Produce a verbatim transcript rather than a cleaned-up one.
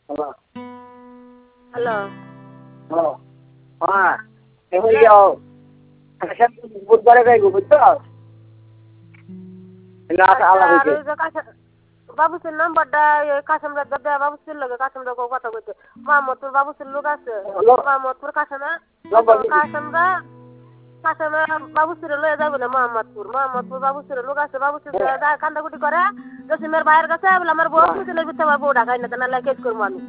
hello hello hello হ্যাঁ এবার যাও বুধবারে যাইব বুঝছো আল্লাহ হইছে বাবুসের নাম্বারটা কাশেমরা দাদা বাবুসের লগে কাশেমরা কথা কইতে মোহাম্মদপুর বাবুসের লোক আছে মোহাম্মদপুর কাশেমা কাশেমরা কাশেমা বাবুসের লয়ে যাবে না মোহাম্মদপুর মোহাম্মদপুর বাবুসের লোক আছে বাবুসের কান্দাকুটি করে জসিমের ভাইয়ের কাছে বলে আমার বউ বুঝলে আমার বউ ঢাকায় না কেন কেস করবো আমি